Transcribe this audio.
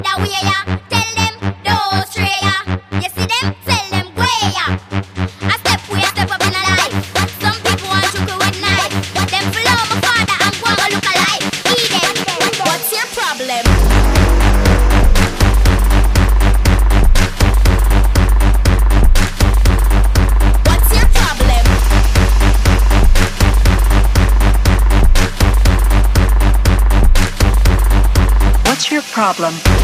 that way ya. Tell them don't stray ya. You see them, tell them go ya. I step way, step up in a life. Some people want to go with knife. Them follow my father and go and look alive. Eat them. What's your problem? What's your problem? What's your problem?